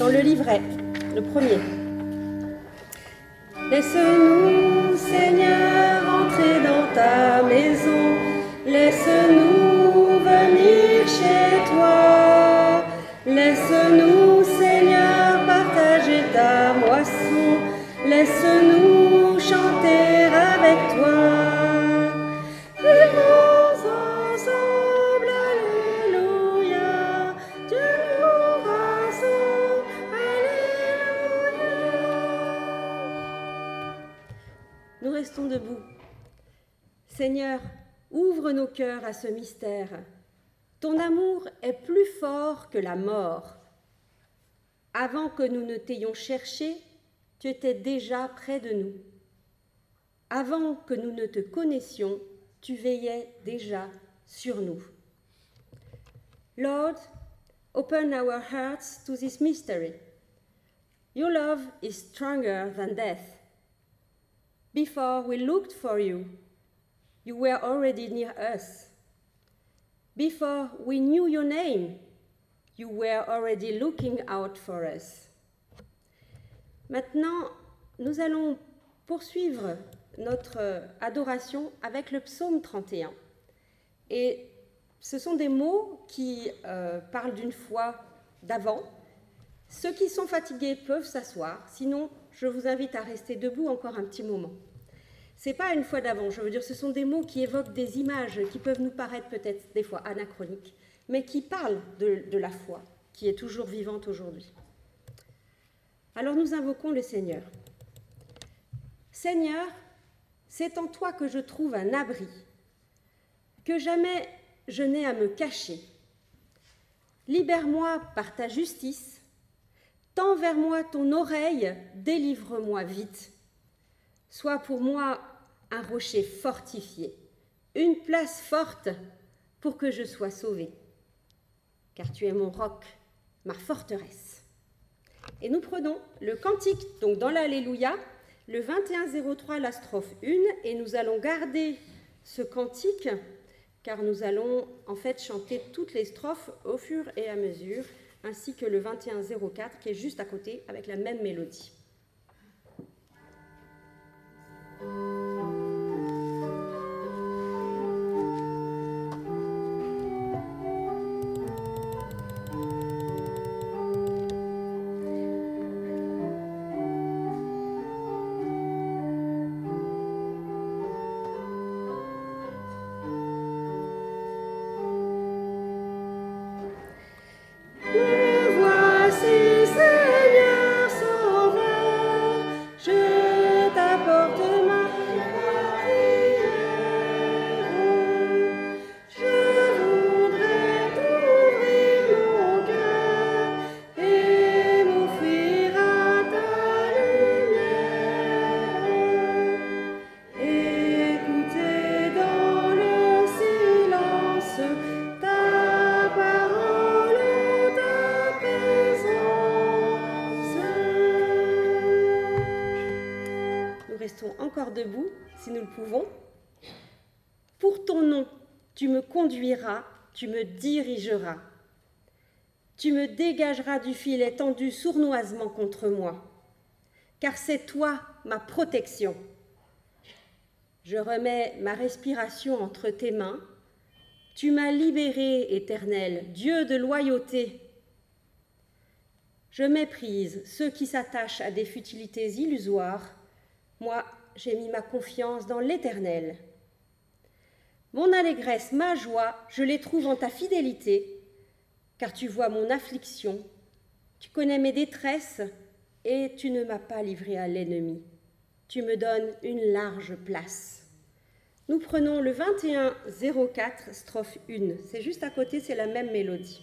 dans le livret, le premier. Laisse-nous, Seigneur, entrer dans ta maison. Laisse-nous venir chez toi. Laisse-nous, Seigneur, partager ta moisson. Laisse-nous chanter avec toi. Vivons ensemble, alléluia. Dieu nous rassemble, alléluia. Nous restons debout. Seigneur, ouvre nos cœurs à ce mystère. Ton amour est plus fort que la mort. Avant que nous ne t'ayons cherché, tu étais déjà près de nous. Avant que nous ne te connaissions, tu veillais déjà sur nous. Lord, open our hearts to this mystery. Your love is stronger than death. Before we looked for you, you were already near us. Before we knew your name, you were already looking out for us. Maintenant, nous allons poursuivre notre adoration avec le psaume 31. Et ce sont des mots qui parlent d'une foi d'avant. Ceux qui sont fatigués peuvent s'asseoir, sinon je vous invite à rester debout encore un petit moment. Ce n'est pas une foi d'avant, je veux dire, ce sont des mots qui évoquent des images qui peuvent nous paraître peut-être des fois anachroniques, mais qui parlent de la foi, qui est toujours vivante aujourd'hui. Alors nous invoquons le Seigneur. Seigneur, c'est en toi que je trouve un abri, que jamais je n'ai à me cacher. Libère-moi par ta justice, tends vers moi ton oreille, délivre-moi vite. Sois pour moi un rocher fortifié, une place forte pour que je sois sauvée. Car tu es mon roc, ma forteresse. Et nous prenons le cantique, donc dans l'Alléluia, le 21-03, la strophe 1, et nous allons garder ce cantique, car nous allons en fait chanter toutes les strophes au fur et à mesure, ainsi que le 21-04 qui est juste à côté avec la même mélodie. Encore debout, si nous le pouvons. Pour ton nom, tu me conduiras, tu me dirigeras. Tu me dégageras du filet tendu sournoisement contre moi, car c'est toi ma protection. Je remets ma respiration entre tes mains. Tu m'as libéré, Éternel, Dieu de loyauté. Je méprise ceux qui s'attachent à des futilités illusoires. Moi, j'ai mis ma confiance dans l'Éternel. Mon allégresse, ma joie, je les trouve en ta fidélité, car tu vois mon affliction, tu connais mes détresses, et tu ne m'as pas livré à l'ennemi. Tu me donnes une large place. Nous prenons le 21-04, strophe 1. C'est juste à côté, c'est la même mélodie.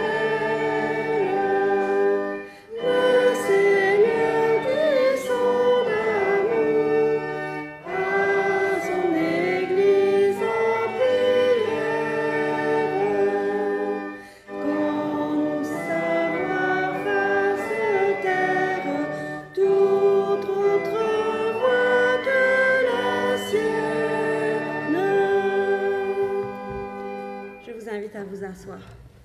Le Seigneur descend. vous asseoir.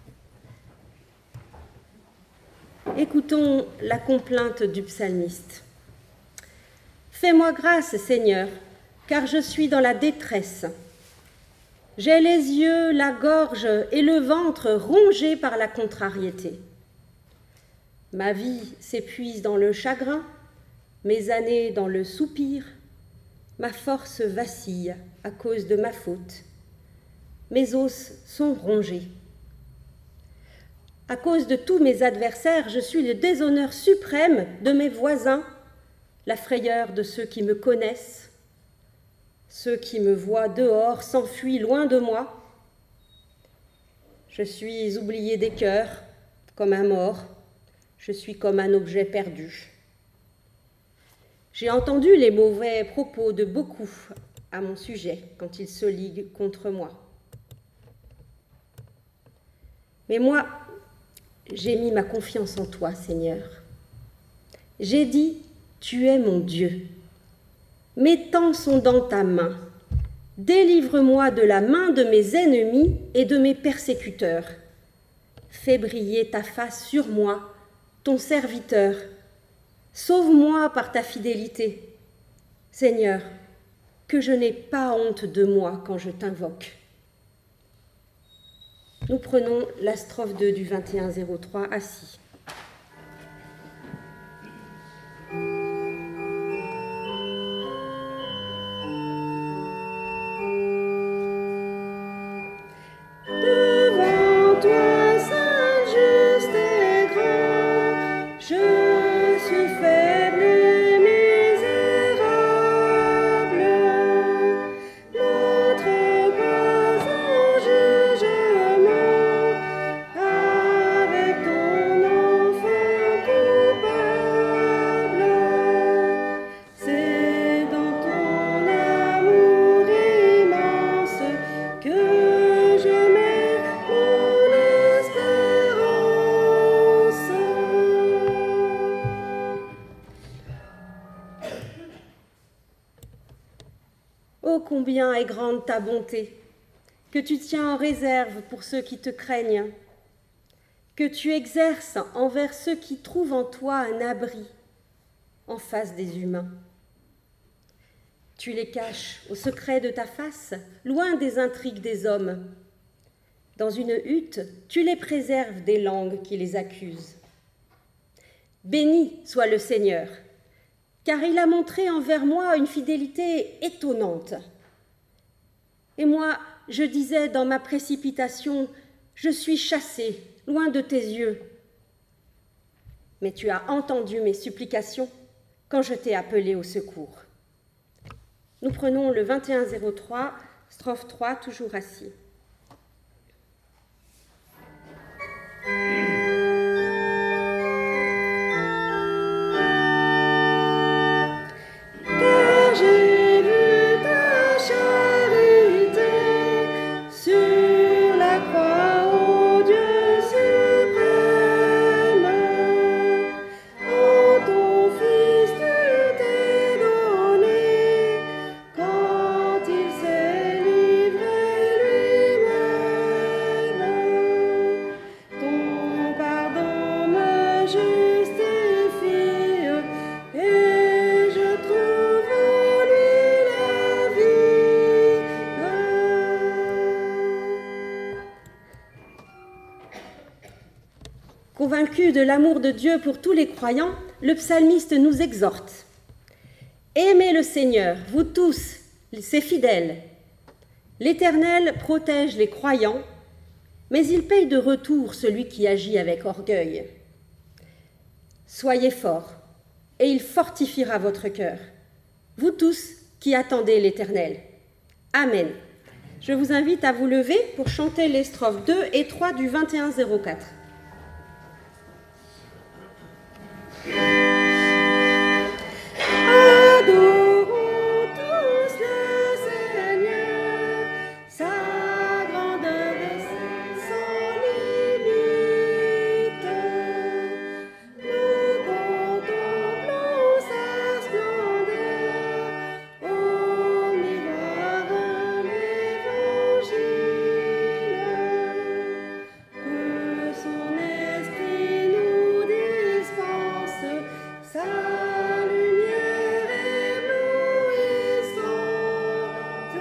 Écoutons la complainte du psalmiste. Fais-moi grâce, Seigneur, car je suis dans la détresse. J'ai les yeux, la gorge et le ventre rongés par la contrariété. Ma vie s'épuise dans le chagrin, mes années dans le soupir, ma force vacille à cause de ma faute. Mes os sont rongés. À cause de tous mes adversaires, je suis le déshonneur suprême de mes voisins, la frayeur de ceux qui me connaissent. Ceux qui me voient dehors s'enfuient loin de moi. Je suis oublié des cœurs, comme un mort. Je suis comme un objet perdu. J'ai entendu les mauvais propos de beaucoup à mon sujet quand ils se liguent contre moi. Mais moi, j'ai mis ma confiance en toi, Seigneur. J'ai dit, tu es mon Dieu. Mes temps sont dans ta main. Délivre-moi de la main de mes ennemis et de mes persécuteurs. Fais briller ta face sur moi, ton serviteur. Sauve-moi par ta fidélité. Seigneur, que je n'ai pas honte de moi quand je t'invoque. Nous prenons la strophe 2 du 2103 assis. Combien est grande ta bonté, que tu tiens en réserve pour ceux qui te craignent, que tu exerces envers ceux qui trouvent en toi un abri en face des humains. Tu les caches au secret de ta face, loin des intrigues des hommes. Dans une hutte, tu les préserves des langues qui les accusent. Béni soit le Seigneur, car il a montré envers moi une fidélité étonnante. Et moi, je disais dans ma précipitation, je suis chassé, loin de tes yeux. Mais tu as entendu mes supplications quand je t'ai appelé au secours. Nous prenons le 2103, strophe 3, toujours assis. Convaincu de l'amour de Dieu pour tous les croyants, le psalmiste nous exhorte. Aimez le Seigneur, vous tous, ses fidèles. L'Éternel protège les croyants, mais il paye de retour celui qui agit avec orgueil. Soyez forts, et il fortifiera votre cœur, vous tous qui attendez l'Éternel. Amen. Je vous invite à vous lever pour chanter les strophes 2 et 3 du 2104. Adorons tous le Seigneur, sa grandeur est sans limite. Nous contemplons sa splendeur au miroir de l'Évangile. sa lumière éblouissante.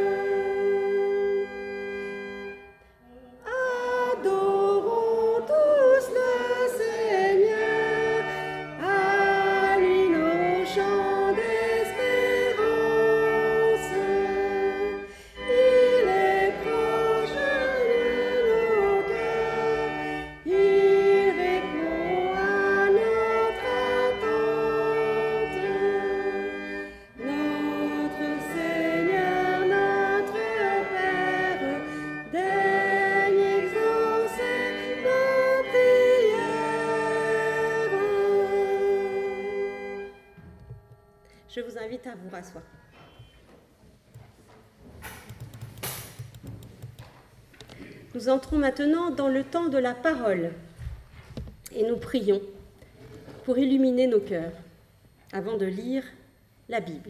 Adorons tous le Seigneur, à lui nos chants d'espérance. Il est proche de nos cœurs, il répond à notre attente. Notre Seigneur, notre Père, daigne exaucer nos prières. Je vous invite à vous rasseoir. Nous entrons maintenant dans le temps de la parole et nous prions pour illuminer nos cœurs avant de lire la Bible.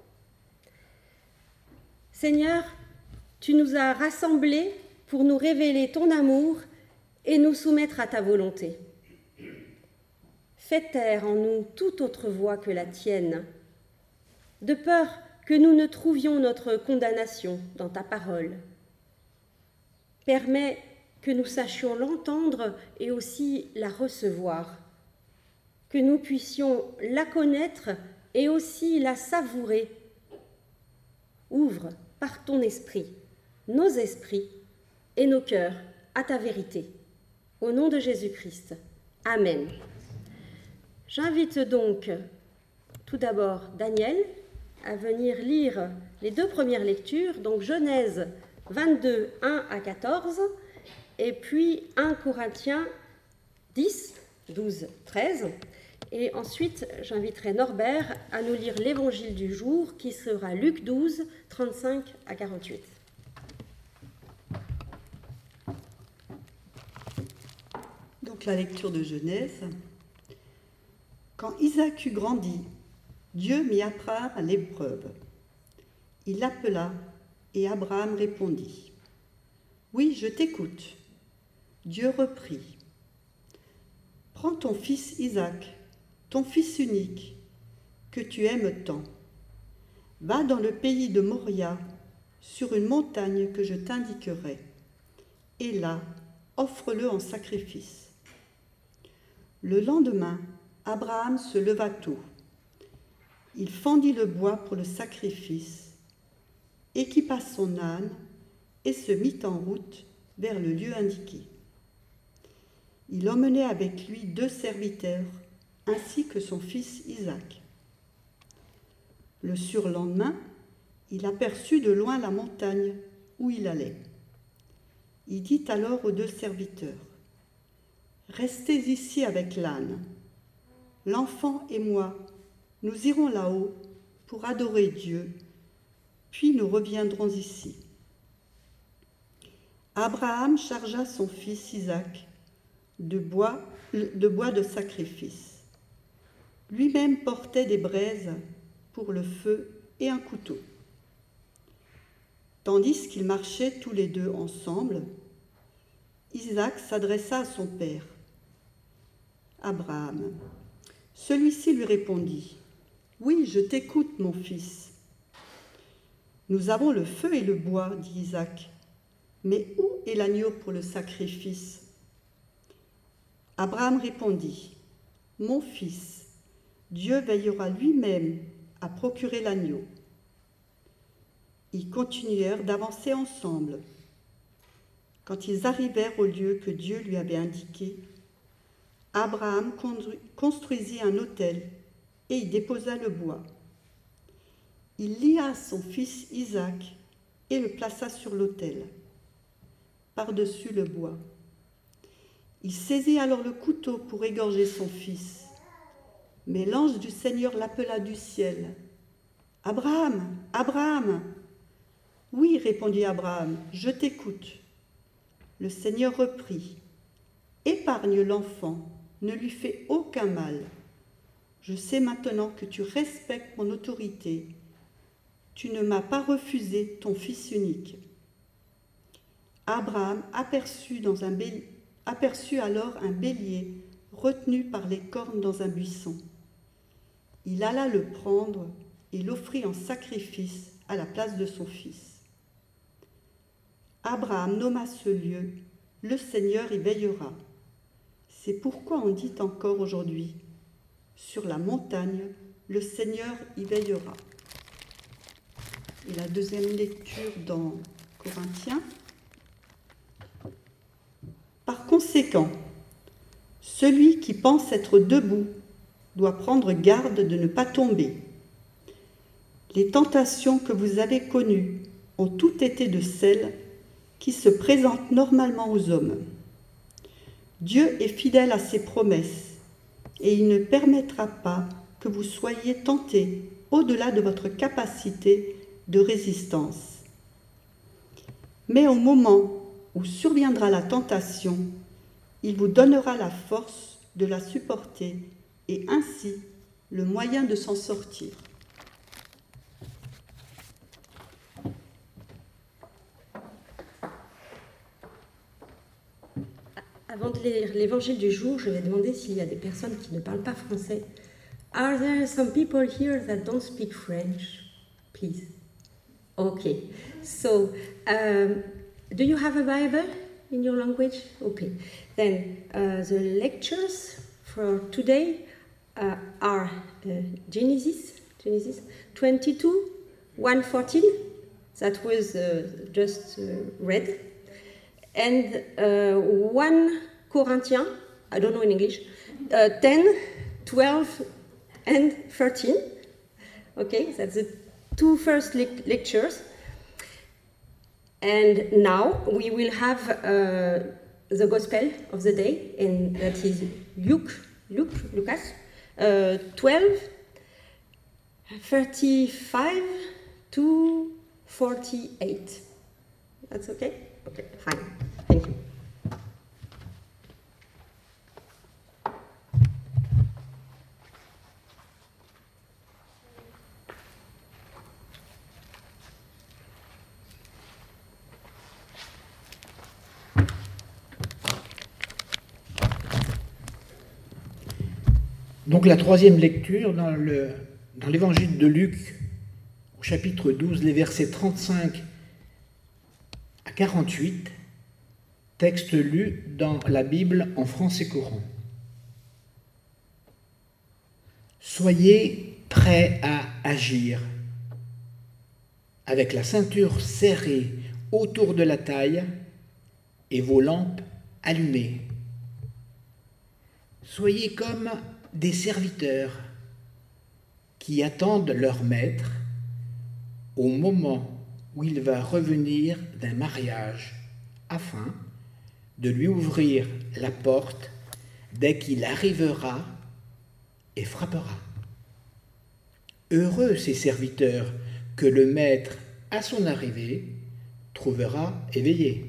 Seigneur, tu nous as rassemblés pour nous révéler ton amour et nous soumettre à ta volonté. Fais taire en nous toute autre voix que la tienne, de peur que nous ne trouvions notre condamnation dans ta parole. Permets que nous sachions l'entendre et aussi la recevoir, que nous puissions la connaître et aussi la savourer. Ouvre par ton esprit nos esprits et nos cœurs à ta vérité. Au nom de Jésus-Christ. Amen. J'invite donc tout d'abord Daniel à venir lire les deux premières lectures, donc Genèse 22, 1 à 14, et puis 1 Corinthiens 10, 12, 13. Et ensuite, j'inviterai Norbert à nous lire l'évangile du jour, qui sera Luc 12, 35 à 48. Donc la lecture de Genèse. Quand Isaac eut grandi, Dieu mit Abraham à l'épreuve. Il l'appela et Abraham répondit. « Oui, je t'écoute. » Dieu reprit. « Prends ton fils Isaac, ton fils unique, que tu aimes tant. Va dans le pays de Moria, sur une montagne que je t'indiquerai, et là, offre-le en sacrifice. » Le lendemain, Abraham se leva tôt. Il fendit le bois pour le sacrifice, équipa son âne et se mit en route vers le lieu indiqué. Il emmenait avec lui 2 serviteurs, ainsi que son fils Isaac. Le surlendemain, il aperçut de loin la montagne où il allait. Il dit alors aux 2 serviteurs, « Restez ici avec l'âne. L'enfant et moi, nous irons là-haut pour adorer Dieu, puis nous reviendrons ici. » Abraham chargea son fils Isaac de bois de sacrifice. Lui-même portait des braises pour le feu et un couteau. Tandis qu'ils marchaient tous les 2 ensemble, Isaac s'adressa à son père, Abraham. Celui-ci lui répondit, « Oui, je t'écoute, mon fils. » « Nous avons le feu et le bois, dit Isaac, mais où est l'agneau pour le sacrifice ?» Abraham répondit, « Mon fils, Dieu veillera lui-même à procurer l'agneau. » Ils continuèrent d'avancer ensemble. Quand ils arrivèrent au lieu que Dieu lui avait indiqué, Abraham construisit un autel et y déposa le bois. Il lia son fils Isaac et le plaça sur l'autel, par-dessus le bois. Il saisit alors le couteau pour égorger son fils. Mais l'ange du Seigneur l'appela du ciel. « Abraham, Abraham !»« Oui, répondit Abraham, je t'écoute. » Le Seigneur reprit. « Épargne l'enfant, ne lui fais aucun mal. Je sais maintenant que tu respectes mon autorité. Tu ne m'as pas refusé ton fils unique. » Abraham aperçut alors un bélier retenu par les cornes dans un buisson. il alla le prendre et l'offrit en sacrifice à la place de son fils. Abraham nomma ce lieu « Le Seigneur y veillera ». C'est pourquoi on dit encore aujourd'hui « Sur la montagne, le Seigneur y veillera ». Et la deuxième lecture dans Corinthiens. Par conséquent, celui qui pense être debout doit prendre garde de ne pas tomber. Les tentations que vous avez connues ont toutes été de celles qui se présentent normalement aux hommes. Dieu est fidèle à ses promesses et il ne permettra pas que vous soyez tentés au-delà de votre capacité de résistance. Mais au moment où surviendra la tentation, il vous donnera la force de la supporter et ainsi le moyen de s'en sortir. Avant de lire l'évangile du jour, je vais demander s'il y a des personnes qui ne parlent pas français. Are there some people here that don't speak French? Please. Okay. So, do you have a Bible in your language? Okay. Then the lectures for today are Genesis 22, 1:14. That was just read. And 1 Corinthians, I don't know in English, 10, 12, and 13. Okay, that's the two first lectures. And now we will have the Gospel of the day, and that is Lucas 12, 35 to 48. That's okay? Okay, fine. Thank you. Donc la troisième lecture dans l'évangile de Luc, au chapitre 12, les versets 35 à 48, texte lu dans la Bible en français courant. Soyez prêts à agir, avec la ceinture serrée autour de la taille et vos lampes allumées. Soyez comme des serviteurs qui attendent leur maître au moment où il va revenir d'un mariage afin de lui ouvrir la porte dès qu'il arrivera et frappera. Heureux ces serviteurs que le maître, à son arrivée, trouvera éveillés.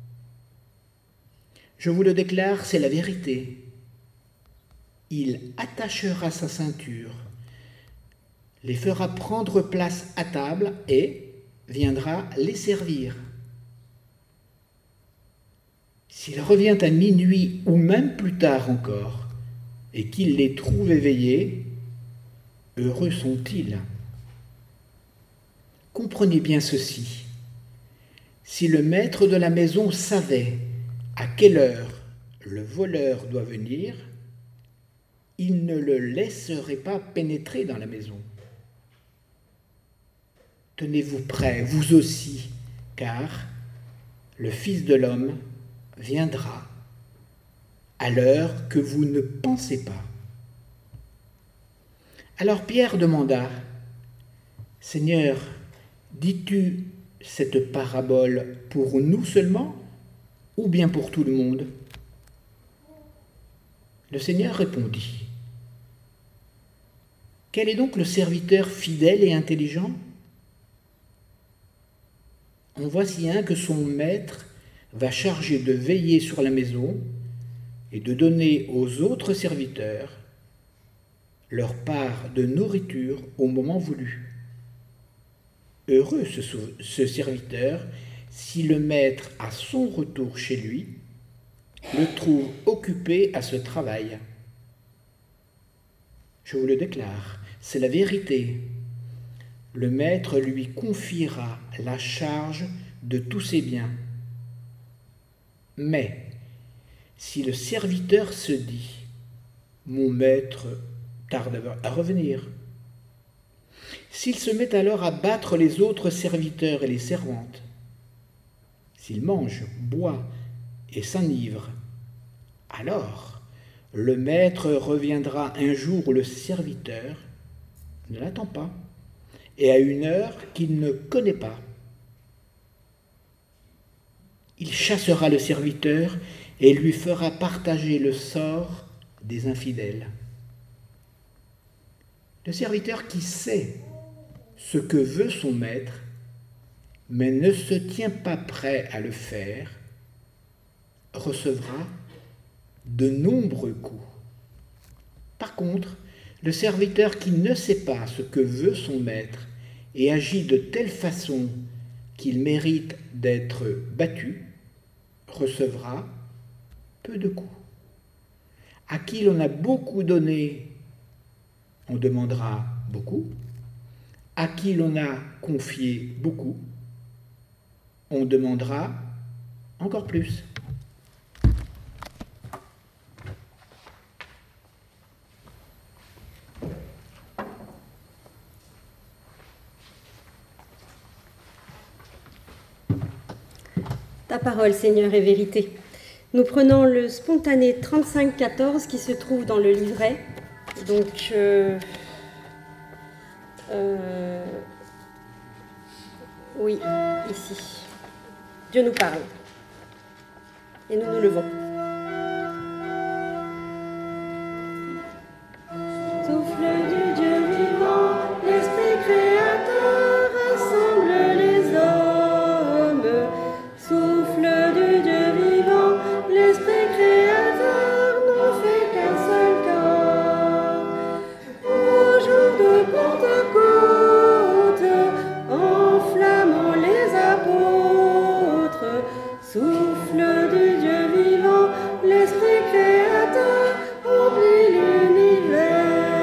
Je vous le déclare, c'est la vérité. Il attachera sa ceinture, les fera prendre place à table et viendra les servir. S'il revient à minuit ou même plus tard encore, et qu'il les trouve éveillés, heureux sont-ils. Comprenez bien ceci. Si le maître de la maison savait à quelle heure le voleur doit venir, il ne le laisserait pas pénétrer dans la maison. Tenez-vous prêts, vous aussi, car le Fils de l'homme viendra à l'heure que vous ne pensez pas. Alors Pierre demanda, « Seigneur, dis-tu cette parabole pour nous seulement ou bien pour tout le monde ?» Le Seigneur répondit, « Quel est donc le serviteur fidèle et intelligent ? En voici un que son maître va charger de veiller sur la maison et de donner aux autres serviteurs leur part de nourriture au moment voulu. Heureux ce serviteur si le maître, à son retour chez lui, le trouve occupé à ce travail. Je vous le déclare, c'est la vérité. Le maître lui confiera la charge de tous ses biens. Mais si le serviteur se dit « Mon maître tarde à revenir », s'il se met alors à battre les autres serviteurs et les servantes, s'il mange, boit et s'enivre, alors le maître reviendra un jour où le serviteur ne l'attend pas et à une heure qu'il ne connaît pas. Il chassera le serviteur et lui fera partager le sort des infidèles. Le serviteur qui sait ce que veut son maître, mais ne se tient pas prêt à le faire, recevra de nombreux coups. Par contre, le serviteur qui ne sait pas ce que veut son maître et agit de telle façon qu'il mérite d'être battu, recevra peu de coups. À qui l'on a beaucoup donné, on demandera beaucoup. À qui l'on a confié beaucoup, on demandera encore plus. Ta parole, Seigneur, est vérité. Nous prenons le spontané 35-14 qui se trouve dans le livret. Donc, oui, ici. Dieu nous parle. Et nous nous levons. Souffle du Dieu vivant, l'Esprit créateur rassemble les hommes. Souffle du Dieu vivant, l'Esprit créateur n'en fait qu'un seul corps. Au jour de Pentecôte, enflammant les apôtres, souffle du Dieu vivant, l'Esprit créateur remplit l'univers.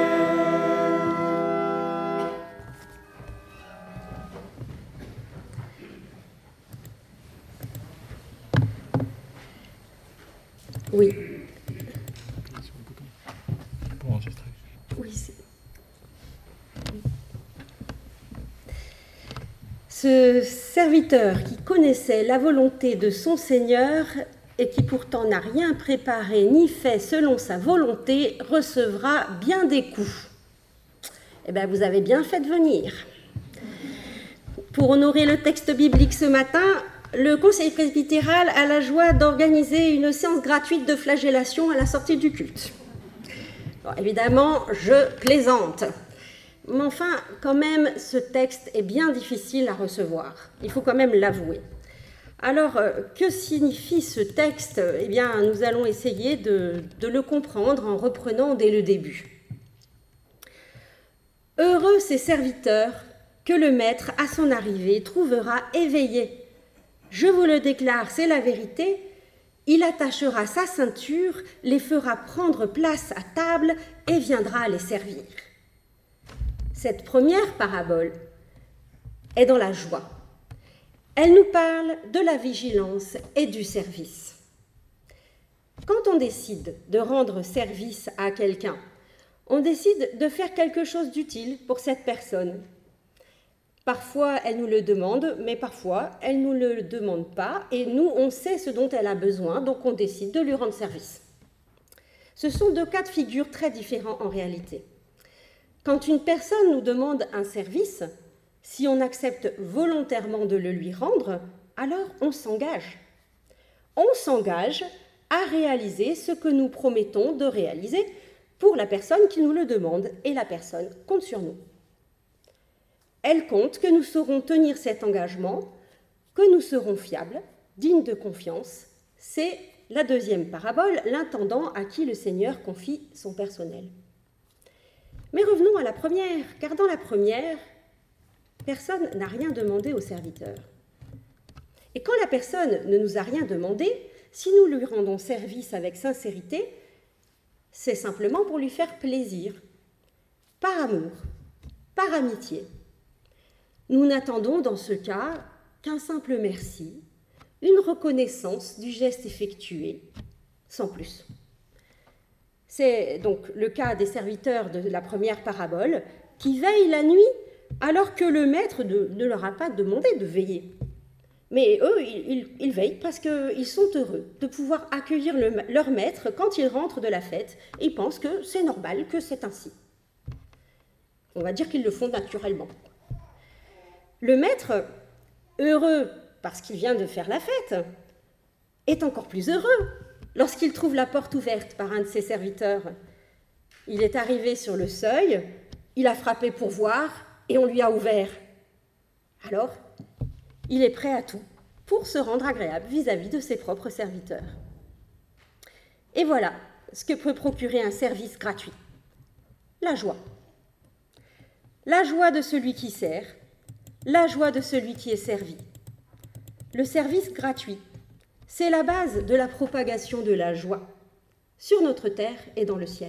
Oui. Pour enregistrer. Oui, ce serviteur qui connaissait la volonté de son Seigneur et qui pourtant n'a rien préparé ni fait selon sa volonté recevra bien des coups. Eh bien, vous avez bien fait de venir. Pour honorer le texte biblique ce matin, le conseil presbytéral a la joie d'organiser une séance gratuite de flagellation à la sortie du culte. Bon, évidemment, je plaisante. Mais enfin, quand même, ce texte est bien difficile à recevoir. Il faut quand même l'avouer. Alors, que signifie ce texte ? Eh bien, nous allons essayer de le comprendre en reprenant dès le début. Heureux ces serviteurs que le maître, à son arrivée, trouvera éveillés. Je vous le déclare, c'est la vérité. Il attachera sa ceinture, les fera prendre place à table et viendra les servir. Cette première parabole est dans la joie. Elle nous parle de la vigilance et du service. Quand on décide de rendre service à quelqu'un, on décide de faire quelque chose d'utile pour cette personne. Parfois, elle nous le demande, mais parfois, elle ne nous le demande pas, et nous, on sait ce dont elle a besoin, donc on décide de lui rendre service. Ce sont deux cas de figure très différents en réalité. Quand une personne nous demande un service, si on accepte volontairement de le lui rendre, alors on s'engage. On s'engage à réaliser ce que nous promettons de réaliser pour la personne qui nous le demande, et la personne compte sur nous. Elle compte que nous saurons tenir cet engagement, que nous serons fiables, dignes de confiance. C'est la deuxième parabole, l'intendant à qui le Seigneur confie son personnel. Mais revenons à la première, car dans la première, personne n'a rien demandé au serviteur. Et quand la personne ne nous a rien demandé, si nous lui rendons service avec sincérité, c'est simplement pour lui faire plaisir. par amour, par amitié. Nous n'attendons dans ce cas qu'un simple merci, une reconnaissance du geste effectué, sans plus. C'est donc le cas des serviteurs de la première parabole qui veillent la nuit alors que le maître ne leur a pas demandé de veiller. Mais eux, ils veillent parce qu'ils sont heureux de pouvoir accueillir leur maître quand ils rentrent de la fête. Et ils pensent que c'est normal, que c'est ainsi. On va dire qu'ils le font naturellement. Le maître, heureux parce qu'il vient de faire la fête, est encore plus heureux lorsqu'il trouve la porte ouverte par un de ses serviteurs. Il est arrivé sur le seuil, il a frappé pour voir et on lui a ouvert. Alors, il est prêt à tout pour se rendre agréable vis-à-vis de ses propres serviteurs. Et voilà ce que peut procurer un service gratuit. La joie. La joie de celui qui sert, la joie de celui qui est servi. Le service gratuit, c'est la base de la propagation de la joie sur notre terre et dans le ciel.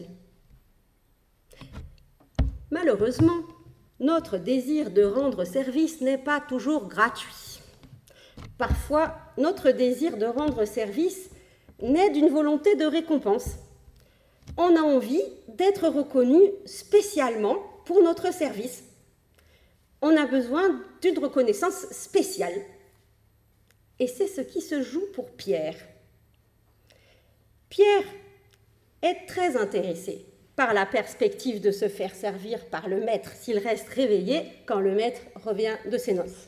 Malheureusement, notre désir de rendre service n'est pas toujours gratuit. Parfois, notre désir de rendre service naît d'une volonté de récompense. On a envie d'être reconnu spécialement pour notre service. On a besoin d'une reconnaissance spéciale. Et c'est ce qui se joue pour Pierre. Pierre est très intéressé par la perspective de se faire servir par le maître s'il reste réveillé quand le maître revient de ses noces.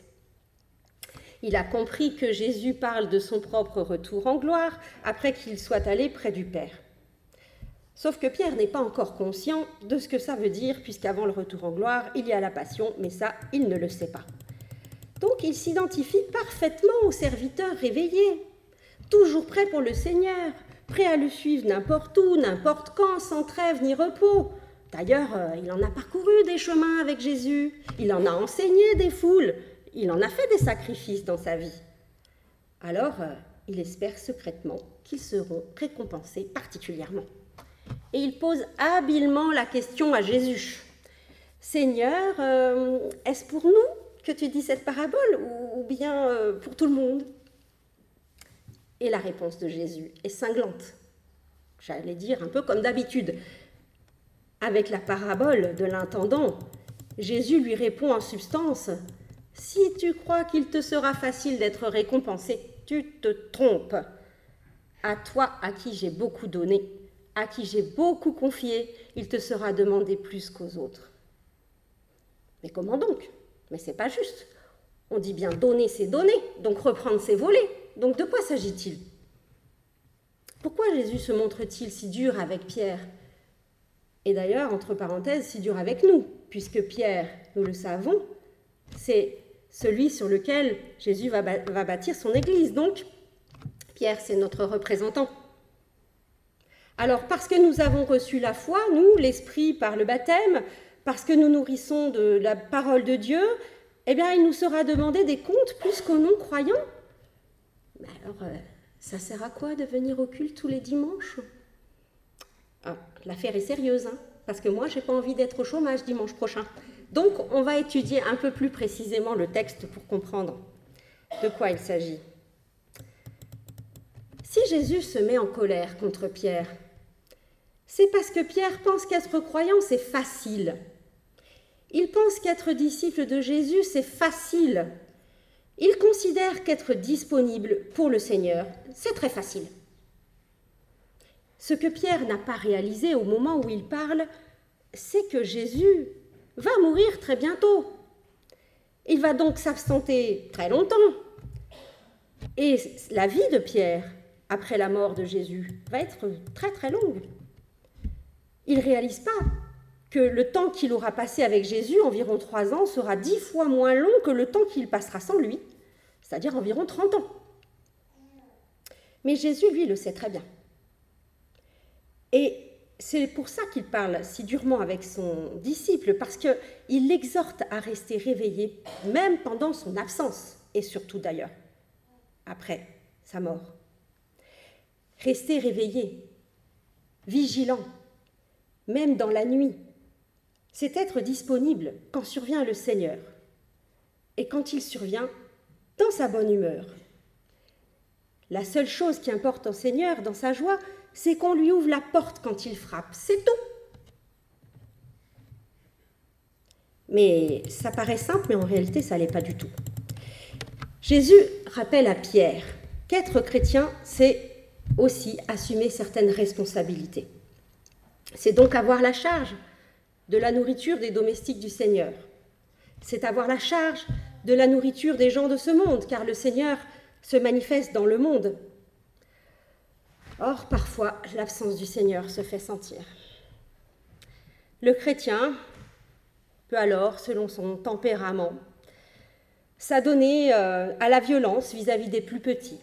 Il a compris que Jésus parle de son propre retour en gloire après qu'il soit allé près du Père. Sauf que Pierre n'est pas encore conscient de ce que ça veut dire, puisqu'avant le retour en gloire, il y a la passion, mais ça, il ne le sait pas. Donc il s'identifie parfaitement au serviteur réveillé, toujours prêt pour le Seigneur, prêt à le suivre n'importe où, n'importe quand, sans trêve ni repos. D'ailleurs, il en a parcouru des chemins avec Jésus, il en a enseigné des foules, il en a fait des sacrifices dans sa vie. Alors, il espère secrètement qu'ils seront récompensés particulièrement. Et il pose habilement la question à Jésus. « Seigneur, est-ce pour nous que tu dis cette parabole ou bien pour tout le monde ?» Et la réponse de Jésus est cinglante. J'allais dire un peu comme d'habitude. Avec la parabole de l'intendant, Jésus lui répond en substance « Si tu crois qu'il te sera facile d'être récompensé, tu te trompes. À toi à qui j'ai beaucoup donné, à qui j'ai beaucoup confié, il te sera demandé plus qu'aux autres. » Mais comment donc ? Mais c'est pas juste. On dit bien donner, c'est donner, donc reprendre, c'est voler. Donc de quoi s'agit-il ? Pourquoi Jésus se montre-t-il si dur avec Pierre ? Et d'ailleurs, entre parenthèses, si dur avec nous, puisque Pierre, nous le savons, c'est celui sur lequel Jésus va bâtir son Église. Donc, Pierre, c'est notre représentant. Alors, parce que nous avons reçu la foi, nous, l'Esprit par le baptême, parce que nous nourrissons de la parole de Dieu, eh bien, il nous sera demandé des comptes plus qu'aux non-croyants. Mais alors, ça sert à quoi de venir au culte tous les dimanches ? L'affaire est sérieuse, hein, parce que moi, je n'ai pas envie d'être au chômage dimanche prochain. Donc, on va étudier un peu plus précisément le texte pour comprendre de quoi il s'agit. Si Jésus se met en colère contre Pierre, c'est parce que Pierre pense qu'être croyant, c'est facile. Il pense qu'être disciple de Jésus, c'est facile. Il considère qu'être disponible pour le Seigneur, c'est très facile. Ce que Pierre n'a pas réalisé au moment où il parle, c'est que Jésus va mourir très bientôt. Il va donc s'absenter très longtemps. Et la vie de Pierre, après la mort de Jésus, va être très très longue. Il ne réalise pas que le temps qu'il aura passé avec Jésus, environ 3 ans, sera 10 fois moins long que le temps qu'il passera sans lui, c'est-à-dire environ 30 ans. Mais Jésus, lui, le sait très bien. Et c'est pour ça qu'il parle si durement avec son disciple, parce qu'il l'exhorte à rester réveillé, même pendant son absence, et surtout d'ailleurs, après sa mort. Rester réveillé, vigilant, même dans la nuit. c'est être disponible quand survient le Seigneur, et quand il survient, dans sa bonne humeur. La seule chose qui importe au Seigneur dans sa joie, c'est qu'on lui ouvre la porte quand il frappe, c'est tout. Mais ça paraît simple, mais en réalité, ça ne l'est pas du tout. Jésus rappelle à Pierre qu'être chrétien, c'est aussi assumer certaines responsabilités. C'est donc avoir la charge de la nourriture des domestiques du Seigneur. C'est avoir la charge de la nourriture des gens de ce monde, car le Seigneur se manifeste dans le monde. Or, parfois, l'absence du Seigneur se fait sentir. Le chrétien peut alors, selon son tempérament, s'adonner à la violence vis-à-vis des plus petits,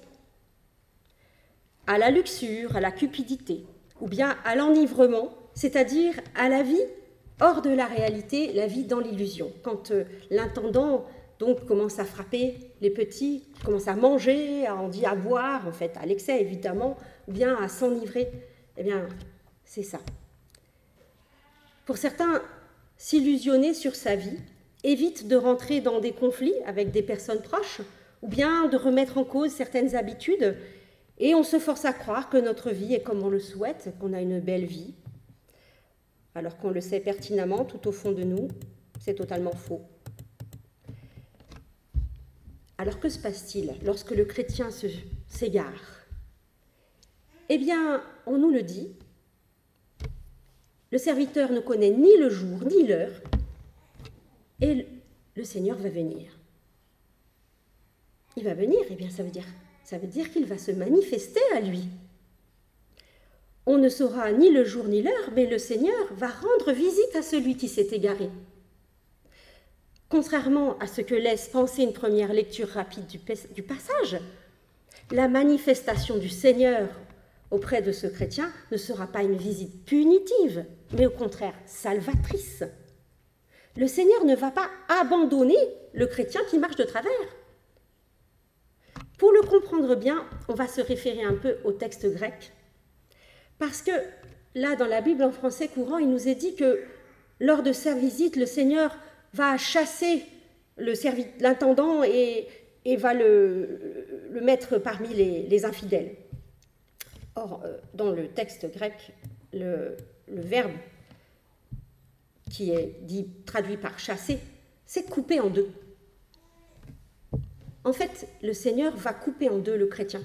à la luxure, à la cupidité, ou bien à l'enivrement, c'est-à-dire à la vie hors de la réalité, la vie dans l'illusion. Quand l'intendant donc commence à frapper les petits, commence à manger, à boire, en fait, à l'excès évidemment, ou bien à s'enivrer, eh bien, c'est ça. Pour certains, s'illusionner sur sa vie évite de rentrer dans des conflits avec des personnes proches, ou bien de remettre en cause certaines habitudes, et on se force à croire que notre vie est comme on le souhaite, qu'on a une belle vie, alors qu'on le sait pertinemment, tout au fond de nous, c'est totalement faux. Alors que se passe-t-il lorsque le chrétien s'égare ? Eh bien, on nous le dit, le serviteur ne connaît ni le jour ni l'heure, et le Seigneur va venir. Il va venir, eh bien ça veut dire qu'il va se manifester à lui. On ne saura ni le jour ni l'heure, mais le Seigneur va rendre visite à celui qui s'est égaré. Contrairement à ce que laisse penser une première lecture rapide du passage, la manifestation du Seigneur auprès de ce chrétien ne sera pas une visite punitive, mais au contraire salvatrice. Le Seigneur ne va pas abandonner le chrétien qui marche de travers. Pour le comprendre bien, on va se référer un peu au texte grec, parce que là, dans la Bible en français courant, il nous est dit que lors de sa visite, le Seigneur va chasser l'intendant et va le mettre parmi les infidèles. Or, dans le texte grec, le verbe qui est traduit par chasser, c'est couper en deux. En fait, le Seigneur va couper en deux le chrétien.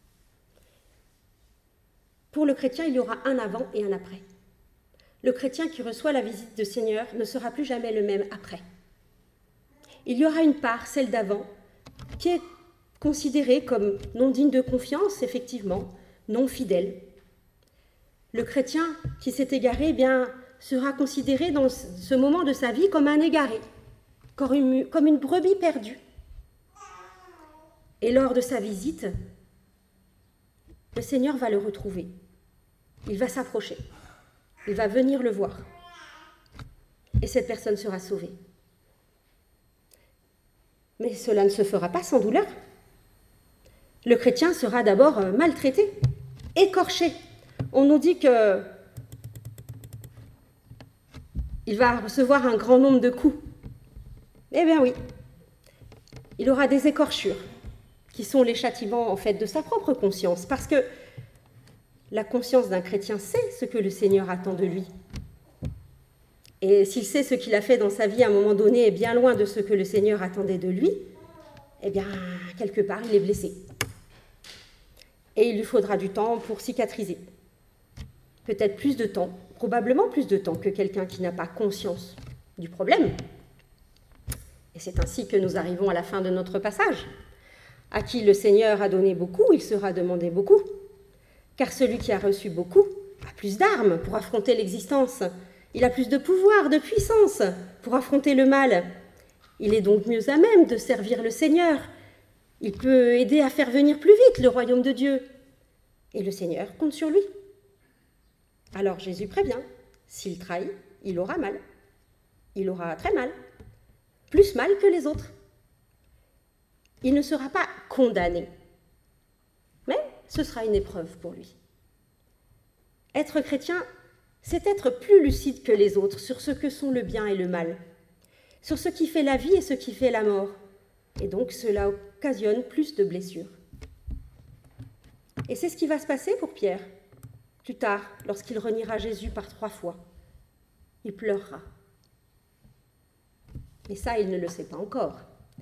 Pour le chrétien, il y aura un avant et un après. Le chrétien qui reçoit la visite du Seigneur ne sera plus jamais le même après. Il y aura une part, celle d'avant, qui est considérée comme non digne de confiance, effectivement, non fidèle. Le chrétien qui s'est égaré, eh bien, sera considéré dans ce moment de sa vie comme un égaré, comme une brebis perdue. Et lors de sa visite, le Seigneur va le retrouver. Il va s'approcher. Il va venir le voir. Et cette personne sera sauvée. Mais cela ne se fera pas sans douleur. Le chrétien sera d'abord maltraité, écorché. On nous dit que il va recevoir un grand nombre de coups. Eh bien oui, il aura des écorchures qui sont les châtiments en fait de sa propre conscience, parce que la conscience d'un chrétien sait ce que le Seigneur attend de lui. Et s'il sait ce qu'il a fait dans sa vie à un moment donné est bien loin de ce que le Seigneur attendait de lui, eh bien, quelque part, il est blessé. Et il lui faudra du temps pour cicatriser. Peut-être plus de temps, probablement plus de temps que quelqu'un qui n'a pas conscience du problème. Et c'est ainsi que nous arrivons à la fin de notre passage. À qui le Seigneur a donné beaucoup, il sera demandé beaucoup. Car celui qui a reçu beaucoup a plus d'armes pour affronter l'existence. Il a plus de pouvoir, de puissance pour affronter le mal. Il est donc mieux à même de servir le Seigneur. Il peut aider à faire venir plus vite le royaume de Dieu. Et le Seigneur compte sur lui. Alors Jésus prévient, s'il trahit, il aura mal. Il aura très mal. Plus mal que les autres. Il ne sera pas condamné. Mais ce sera une épreuve pour lui. Être chrétien, c'est être plus lucide que les autres sur ce que sont le bien et le mal, sur ce qui fait la vie et ce qui fait la mort. Et donc cela occasionne plus de blessures. Et c'est ce qui va se passer pour Pierre. Plus tard, lorsqu'il reniera Jésus par 3 fois, il pleurera. Mais ça, il ne le sait pas encore.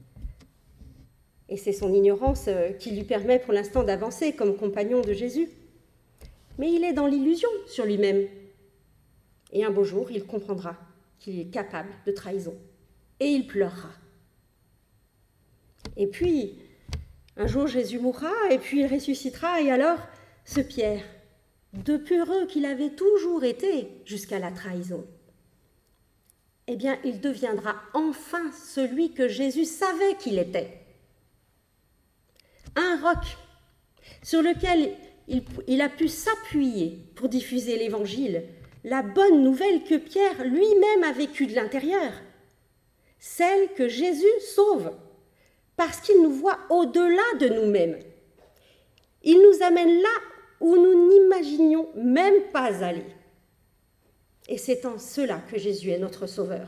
Et c'est son ignorance qui lui permet pour l'instant d'avancer comme compagnon de Jésus. Mais il est dans l'illusion sur lui-même. Et un beau jour, il comprendra qu'il est capable de trahison. Et il pleurera. Et puis, un jour, Jésus mourra, et puis il ressuscitera. Et alors, ce Pierre, de peureux qu'il avait toujours été jusqu'à la trahison, eh bien, il deviendra enfin celui que Jésus savait qu'il était. Un roc sur lequel il a pu s'appuyer pour diffuser l'Évangile, la bonne nouvelle que Pierre lui-même a vécue de l'intérieur, celle que Jésus sauve, parce qu'il nous voit au-delà de nous-mêmes. Il nous amène là où nous n'imaginions même pas aller. Et c'est en cela que Jésus est notre Sauveur.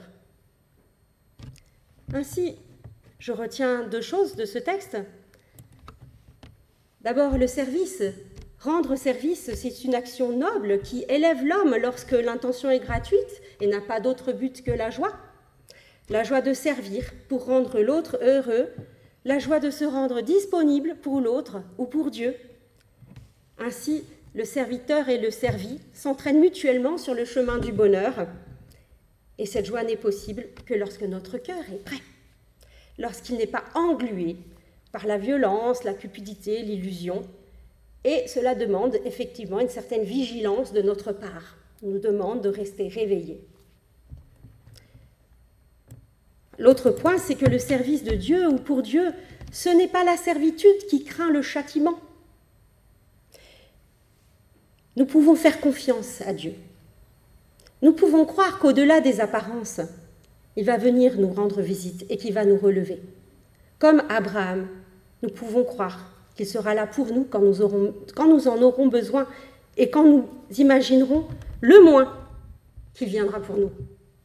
Ainsi, je retiens 2 choses de ce texte. D'abord, le service. Rendre service, c'est une action noble qui élève l'homme lorsque l'intention est gratuite et n'a pas d'autre but que la joie. La joie de servir pour rendre l'autre heureux, la joie de se rendre disponible pour l'autre ou pour Dieu. Ainsi, le serviteur et le servi s'entraînent mutuellement sur le chemin du bonheur. Et cette joie n'est possible que lorsque notre cœur est prêt, lorsqu'il n'est pas englué par la violence, la cupidité, l'illusion. Et cela demande effectivement une certaine vigilance de notre part. On nous demande de rester réveillés. L'autre point, c'est que le service de Dieu ou pour Dieu, ce n'est pas la servitude qui craint le châtiment. Nous pouvons faire confiance à Dieu. Nous pouvons croire qu'au-delà des apparences, il va venir nous rendre visite et qu'il va nous relever. Comme Abraham, nous pouvons croire qu'il sera là pour nous quand nous en aurons besoin et quand nous imaginerons le moins qu'il viendra pour nous.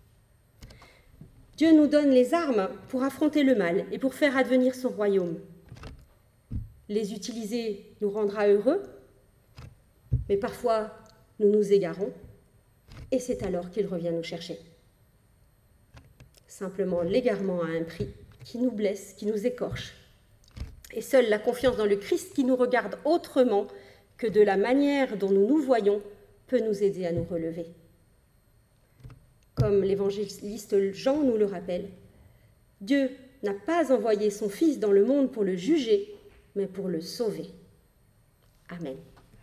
Dieu nous donne les armes pour affronter le mal et pour faire advenir son royaume. Les utiliser nous rendra heureux, mais parfois nous nous égarons et c'est alors qu'il revient nous chercher. Simplement l'égarement a un prix qui nous blesse, qui nous écorche. Et seule la confiance dans le Christ qui nous regarde autrement que de la manière dont nous nous voyons peut nous aider à nous relever. Comme l'évangéliste Jean nous le rappelle, Dieu n'a pas envoyé son Fils dans le monde pour le juger, mais pour le sauver. Amen.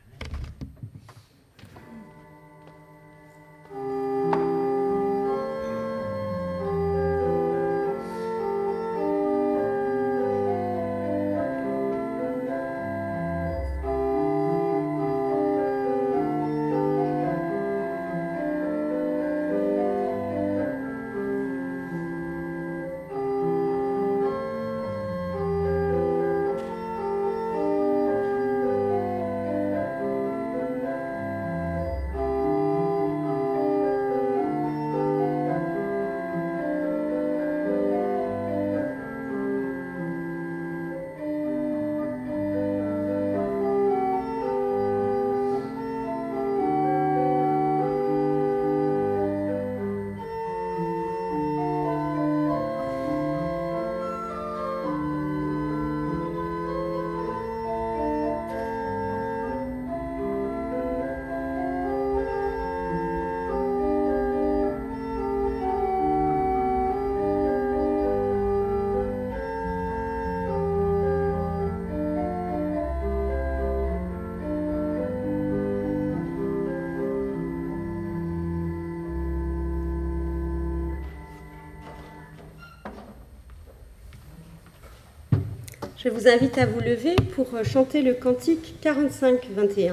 Je vous invite à vous lever pour chanter le cantique 45-21.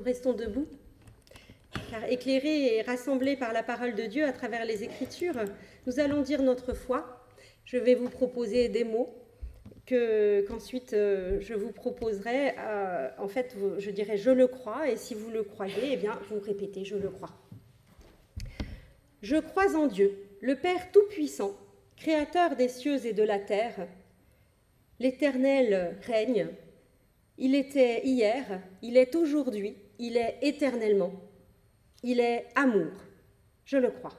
Nous restons debout, car éclairés et rassemblés par la parole de Dieu à travers les Écritures, nous allons dire notre foi. Je vais vous proposer des mots qu'ensuite je vous proposerai. En fait, je dirai « je le crois » et si vous le croyez, eh bien, vous répétez « je le crois ». Je crois en Dieu, le Père Tout-Puissant, Créateur des cieux et de la terre. L'Éternel règne. Il était hier, il est aujourd'hui, il est éternellement. Il est amour. Je le crois.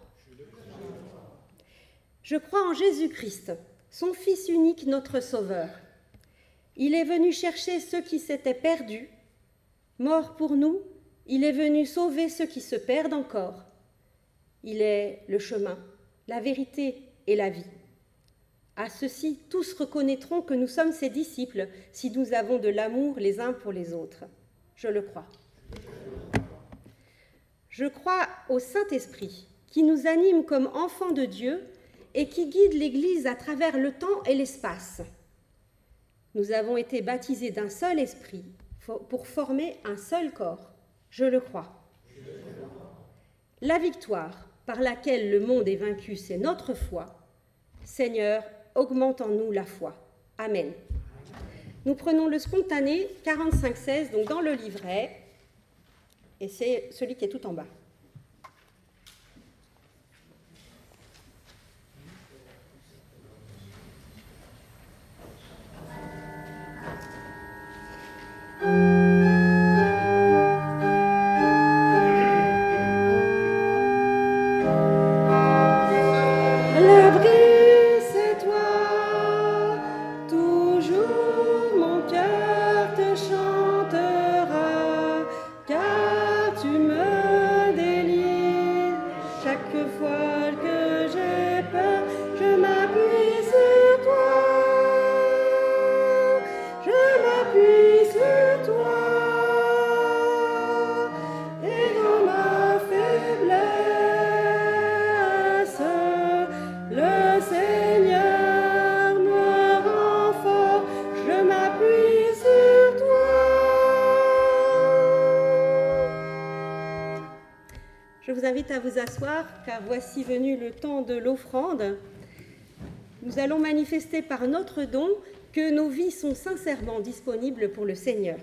Je crois en Jésus-Christ, son Fils unique, notre Sauveur. Il est venu chercher ceux qui s'étaient perdus. Mort pour nous, il est venu sauver ceux qui se perdent encore. Il est le chemin, la vérité et la vie. À ceci, tous reconnaîtront que nous sommes ses disciples si nous avons de l'amour les uns pour les autres. Je le crois. Je crois au Saint-Esprit qui nous anime comme enfants de Dieu et qui guide l'Église à travers le temps et l'espace. Nous avons été baptisés d'un seul esprit pour former un seul corps. Je le crois. La victoire par laquelle le monde est vaincu, c'est notre foi. Seigneur, augmente en nous la foi. Amen. Nous prenons le spontané 45-16, donc dans le livret, et c'est celui qui est tout en bas. Je vous invite à vous asseoir, car voici venu le temps de l'offrande. Nous allons manifester par notre don que nos vies sont sincèrement disponibles pour le Seigneur.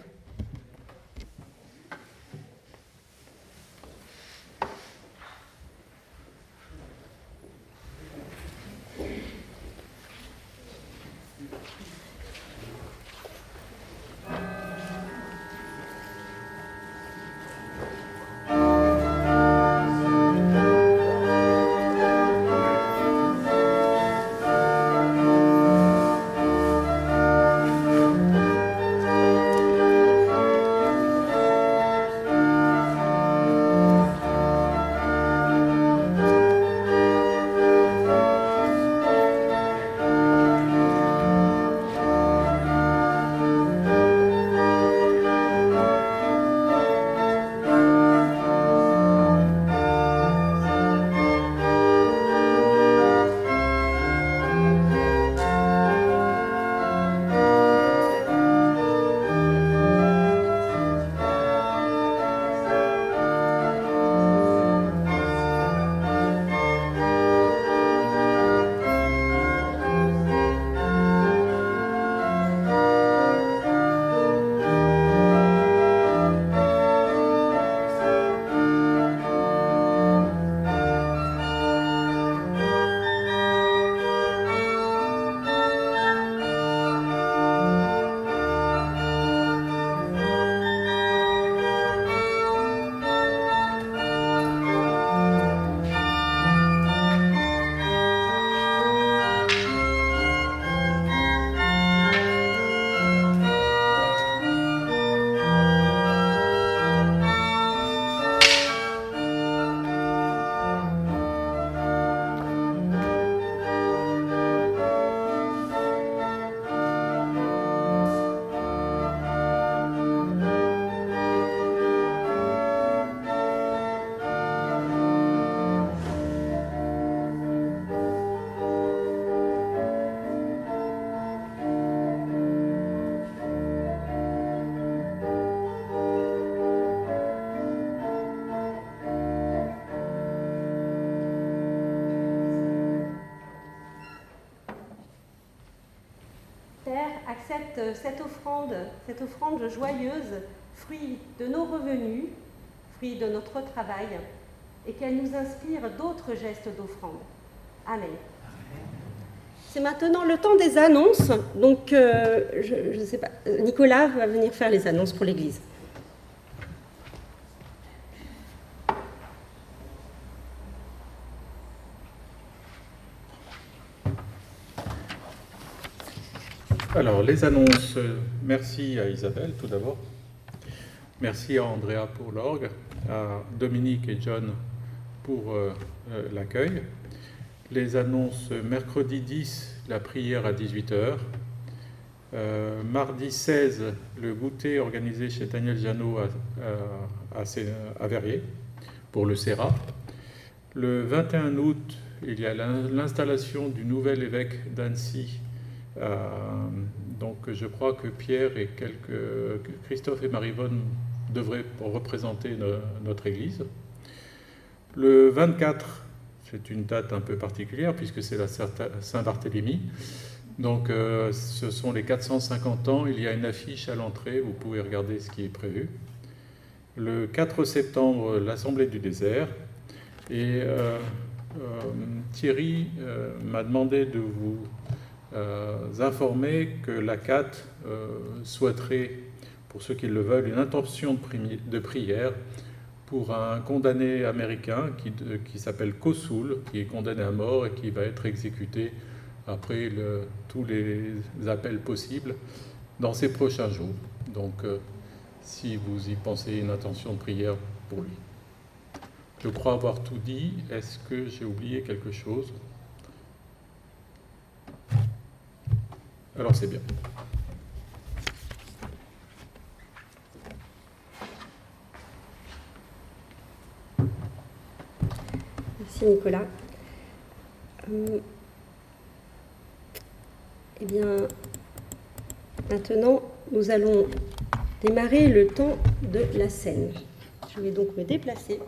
accepte cette offrande joyeuse, fruit de nos revenus, fruit de notre travail, et qu'elle nous inspire d'autres gestes d'offrande. Amen. C'est maintenant le temps des annonces, donc je ne sais pas, Nicolas va venir faire les annonces pour l'Église. Alors, les annonces, merci à Isabelle tout d'abord, merci à Andrea pour l'orgue, à Dominique et John pour l'accueil. Les annonces, mercredi 10, la prière à 18h, mardi 16, le goûter organisé chez Daniel Jeannot à Verrier pour le CERA. Le 21 août, il y a l'installation du nouvel évêque d'Annecy. Donc je crois que Pierre et Christophe et Marie-Vonne devraient représenter notre Église. Le 24, c'est une date un peu particulière puisque c'est la Saint-Barthélemy. Donc ce sont les 450 ans, il y a une affiche à l'entrée, vous pouvez regarder ce qui est prévu. Le 4 septembre, l'Assemblée du désert. Et Thierry m'a demandé de vous informer que l'ACAT souhaiterait, pour ceux qui le veulent, une intention de prière pour un condamné américain qui s'appelle Kosoul, qui est condamné à mort et qui va être exécuté après tous les appels possibles dans ces prochains jours. Donc, si vous y pensez, une intention de prière pour lui. Je crois avoir tout dit. Est-ce que j'ai oublié quelque chose ? Alors c'est bien. Merci Nicolas. Eh bien, maintenant, nous allons démarrer le temps de la scène. Je vais donc me déplacer.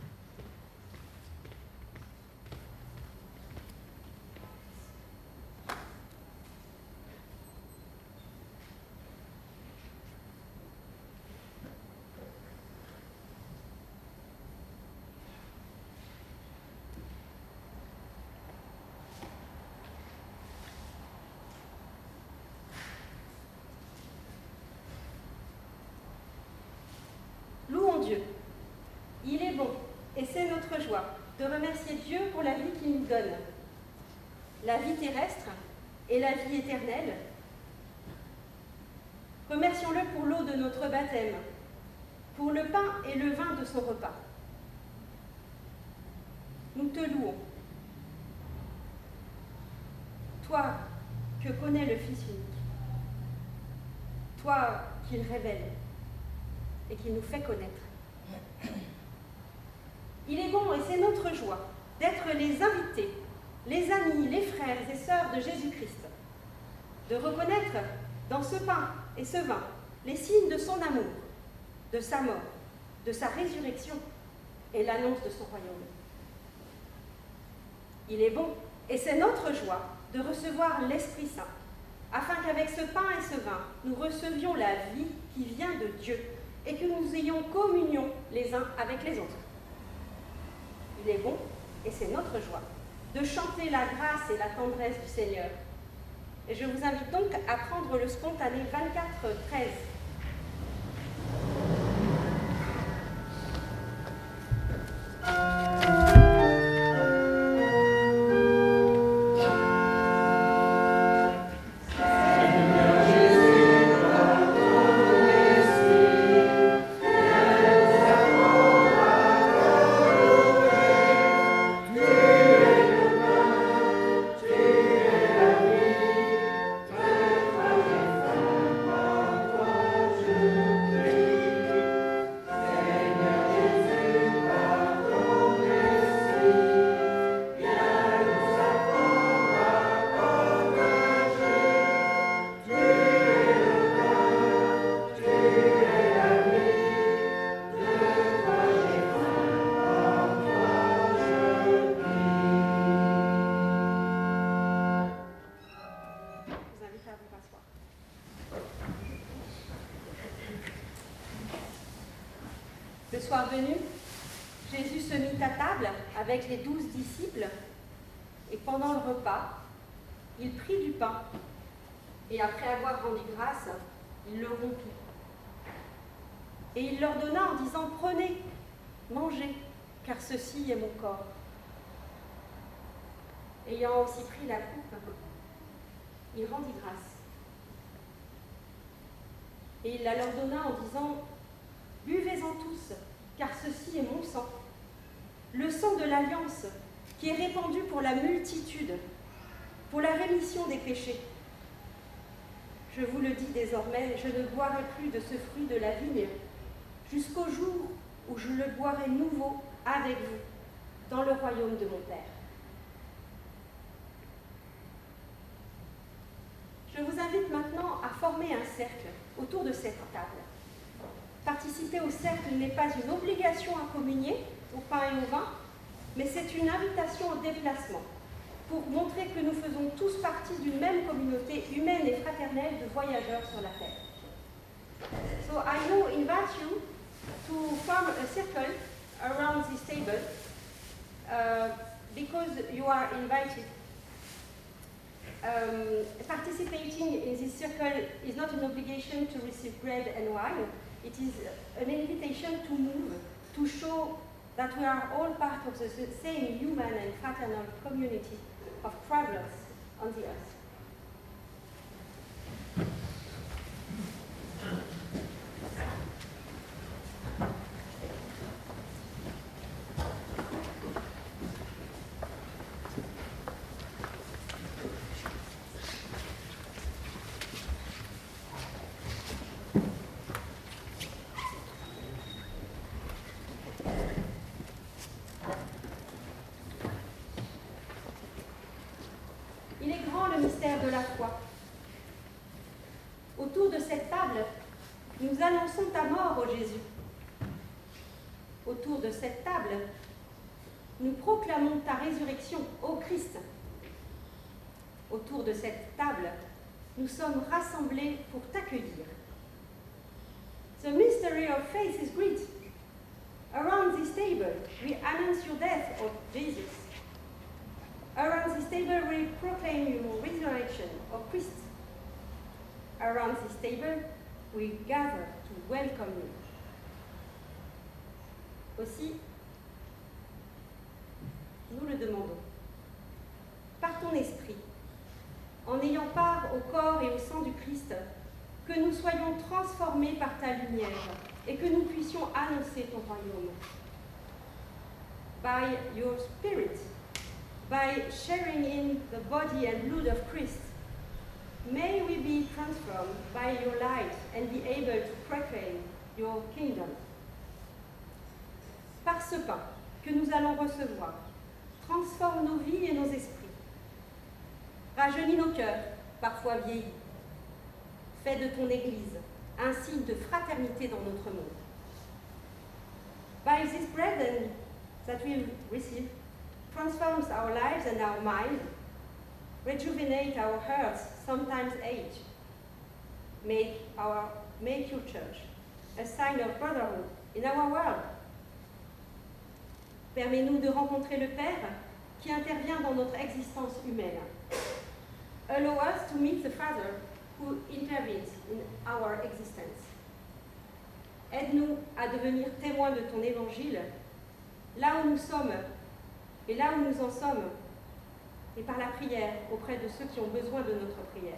Dieu. Il est bon, et c'est notre joie, de remercier Dieu pour la vie qu'il nous donne. La vie terrestre et la vie éternelle. Remercions-le pour l'eau de notre baptême, pour le pain et le vin de son repas. Nous te louons. Toi que connaît le Fils unique, toi qu'il révèle et qui nous fait connaître. Il est bon, et c'est notre joie, d'être les invités, les amis, les frères et sœurs de Jésus-Christ, de reconnaître dans ce pain et ce vin les signes de son amour, de sa mort, de sa résurrection et l'annonce de son royaume. Il est bon, et c'est notre joie, de recevoir l'Esprit Saint, afin qu'avec ce pain et ce vin, nous recevions la vie qui vient de Dieu, et que nous ayons communion les uns avec les autres. Il est bon, et c'est notre joie, de chanter la grâce et la tendresse du Seigneur. Et je vous invite donc à prendre le spontané 24-13. soir venu, Jésus se mit à table avec les 12 disciples et pendant le repas, il prit du pain et après avoir rendu grâce, il le rompit. Et il leur donna en disant « Prenez, mangez, car ceci est mon corps. » Ayant aussi pris la coupe, il rendit grâce. Et il la leur donna en disant « Buvez-en tous, car ceci est mon sang, le sang de l'alliance, qui est répandu pour la multitude, pour la rémission des péchés. Je vous le dis désormais, je ne boirai plus de ce fruit de la vigne, jusqu'au jour où je le boirai nouveau avec vous, dans le royaume de mon Père. » Je vous invite maintenant à former un cercle autour de cette table. Participer au cercle n'est pas une obligation à communier au pain et au vin, mais c'est une invitation au déplacement pour montrer que nous faisons tous partie d'une même communauté humaine et fraternelle de voyageurs sur la terre. So I now invite you to form a circle around this table because you are invited. Participating in this circle is not an obligation to receive bread and wine. It is an invitation to move, to show that we are all part of the same human and fraternal community of travelers on the earth. De la foi. Autour de cette table, nous annonçons ta mort, ô Jésus. Autour de cette table, nous proclamons ta résurrection, ô Christ. Autour de cette table, nous sommes rassemblés pour t'accueillir. The mystery of faith is great. Around this table, we announce your death, O Jesus. Around this table, we proclaim your resurrection, O Christ. Around this table, we gather to welcome you. Aussi, nous le demandons, par ton esprit, en ayant part au corps et au sang du Christ, que nous soyons transformés par ta lumière et que nous puissions annoncer ton royaume. By your Spirit, by sharing in the body and blood of Christ, may we be transformed by your light and be able to proclaim your kingdom. Par ce pain que nous allons recevoir, transforme nos vies et nos esprits. Rajeunis nos cœurs, parfois vieillis. Fais de ton Église un signe de fraternité dans notre monde. By this bread that we receive, transforms our lives and our mind, rejuvenate our hearts, sometimes age. Make your church a sign of brotherhood in our world. Permets-nous de rencontrer le Père qui intervient dans notre existence humaine. Allow us to meet the Father who intervenes in our existence. Aide-nous à devenir témoins de ton évangile, là où nous sommes et là où nous en sommes, et par la prière auprès de ceux qui ont besoin de notre prière.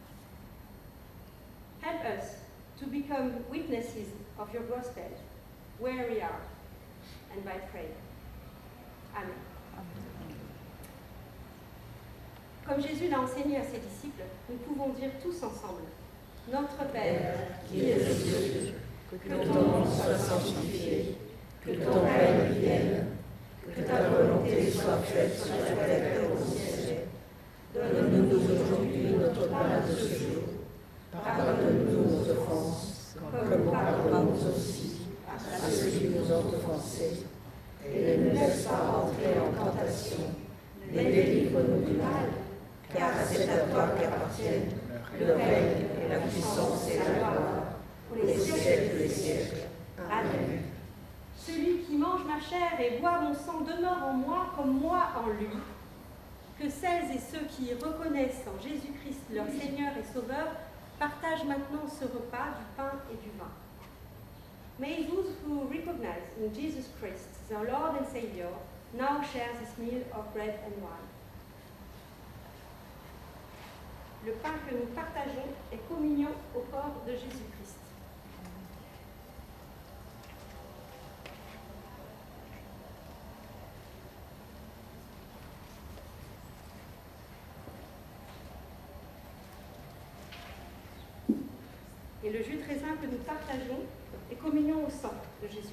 Help us to become witnesses of your gospel, where we are, and by prayer. Amen. Comme Jésus l'a enseigné à ses disciples, nous pouvons dire tous ensemble, Notre Père, qui es aux cieux, que ton nom soit sanctifié, que ton règne vienne, que ta volonté soit faite sur la terre et au ciel. Donne-nous aujourd'hui notre pain de ce jour. Pardonne-nous nos offenses, comme nous pardonnons aussi à ceux qui nous ont offensés. Et ne nous laisse pas entrer en tentation, mais délivre-nous du mal, car c'est à toi qu'appartiennent le règne et la puissance et la gloire, pour les siècles des siècles. Amen. ma chair et boit mon sang demeurent en moi comme moi en lui. Que celles et ceux qui reconnaissent en Jésus-Christ leur Seigneur et Sauveur partagent maintenant ce repas du pain et du vin. May those who recognize in Jesus Christ, their Lord and Savior, now share this meal of bread and wine. Le pain que nous partageons est communion au corps de Jésus-Christ. Et le jus de raisin que nous partageons est communion au sang de Jésus-Christ.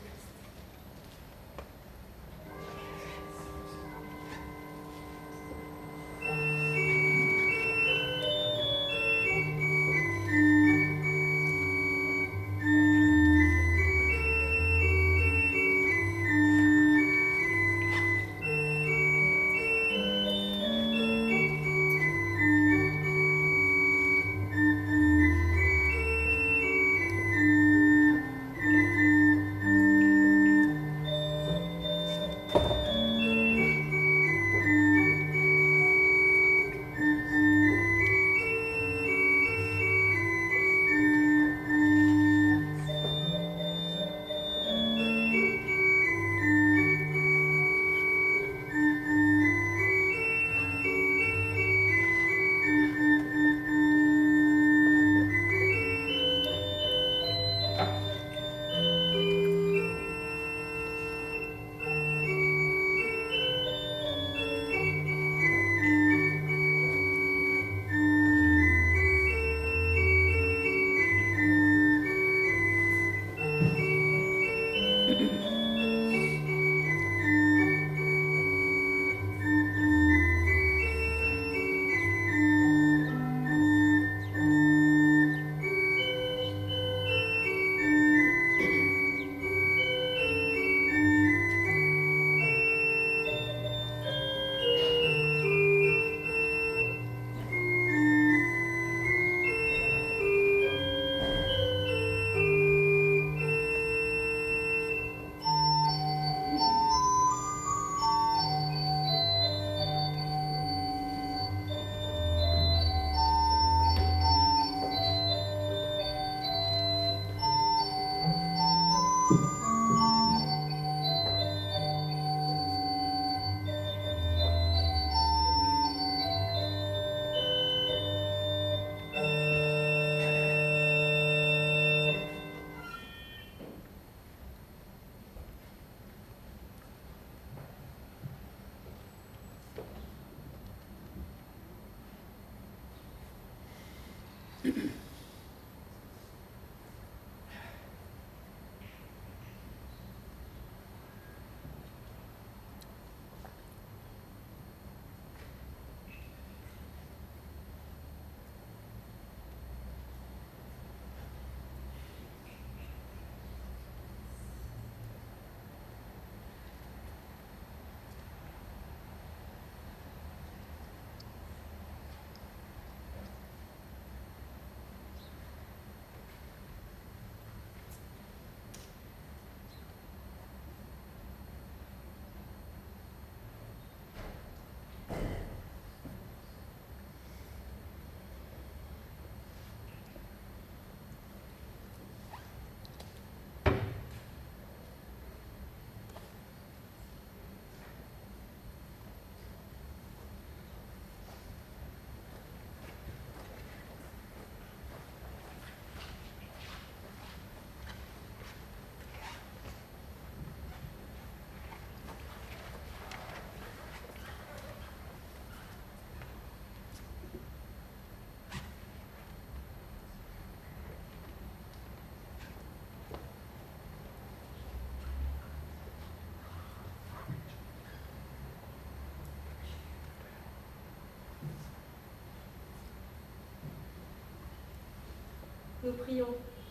Nous prions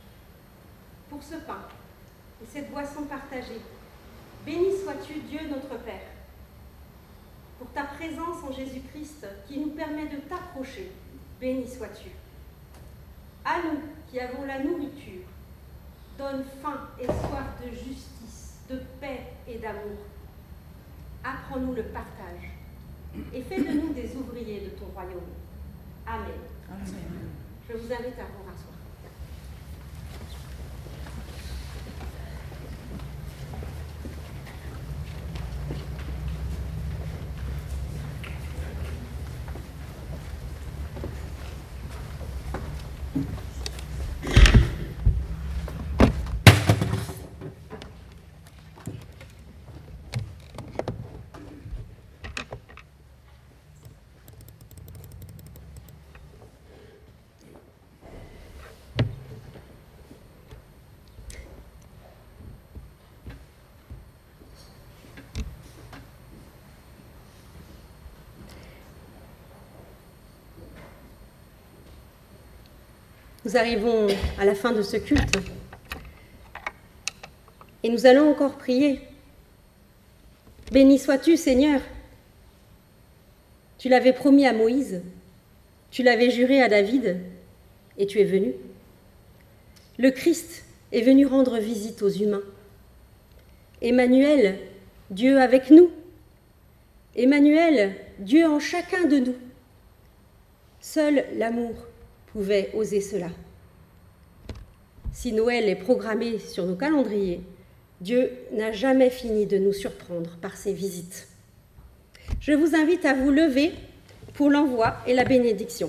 pour ce pain et cette boisson partagée. Béni sois-tu, Dieu notre Père, pour ta présence en Jésus-Christ qui nous permet de t'approcher. Béni sois-tu. À nous qui avons la nourriture, donne faim et soif de justice, de paix, et d'amour. Apprends-nous le partage et fais de nous des ouvriers de ton royaume. Amen. Je vous invite à vous rasseoir. Nous arrivons à la fin de ce culte et nous allons encore prier. Béni sois-tu, Seigneur. Tu l'avais promis à Moïse, tu l'avais juré à David et tu es venu. Le Christ est venu rendre visite aux humains. Emmanuel, Dieu avec nous. Emmanuel, Dieu en chacun de nous. Seul l'amour pouvait oser cela. Si Noël est programmé sur nos calendriers, Dieu n'a jamais fini de nous surprendre par ses visites. Je vous invite à vous lever pour l'envoi et la bénédiction.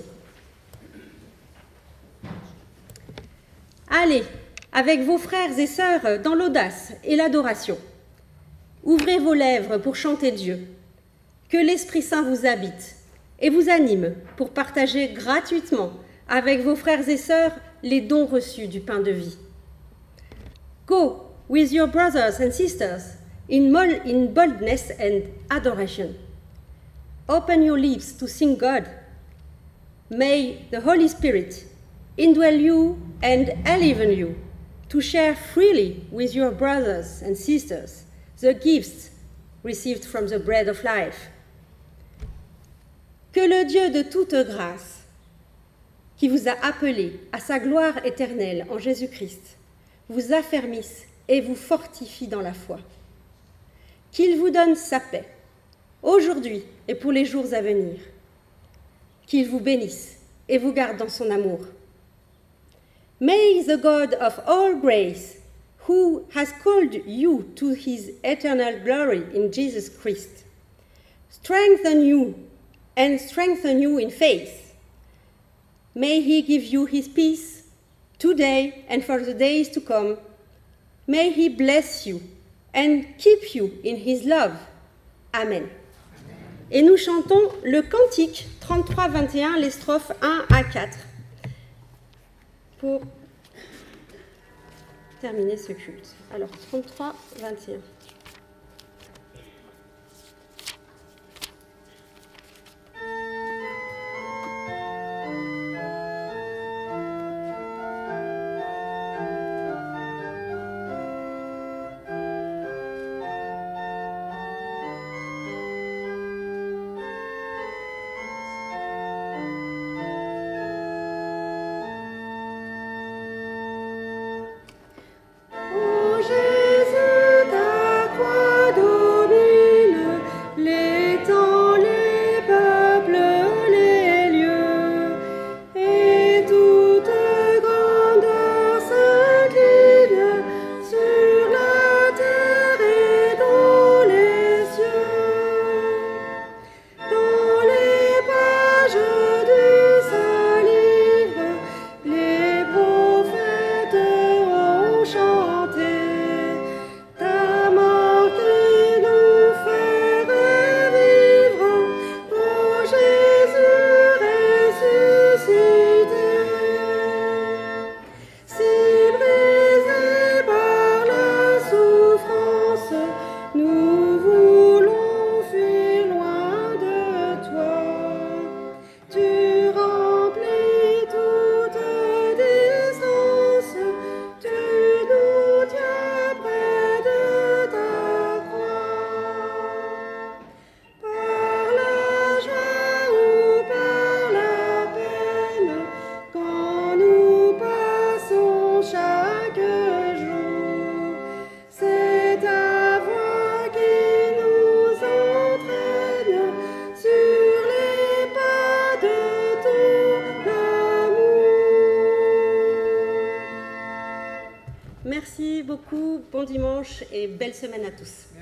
Allez, avec vos frères et sœurs, dans l'audace et l'adoration. Ouvrez vos lèvres pour chanter Dieu. Que l'Esprit Saint vous habite et vous anime pour partager gratuitement avec vos frères et sœurs les dons reçus du pain de vie. Go with your brothers and sisters in boldness and adoration. Open your lips to sing God. May the Holy Spirit indwell you and enliven you to share freely with your brothers and sisters the gifts received from the bread of life. Que le Dieu de toute grâce, qui vous a appelé à sa gloire éternelle en Jésus-Christ, vous affermisse et vous fortifie dans la foi. Qu'il vous donne sa paix, aujourd'hui et pour les jours à venir. Qu'il vous bénisse et vous garde dans son amour. May the God of all grace, who has called you to his eternal glory in Jesus Christ, strengthen you and strengthen you in faith. May he give you his peace today and for the days to come. May he bless you and keep you in his love. Amen. Et nous chantons le cantique 33-21, les strophes 1 à 4, pour terminer ce culte. Alors, 33-21. Jésus, beaucoup, bon dimanche et belle semaine à tous.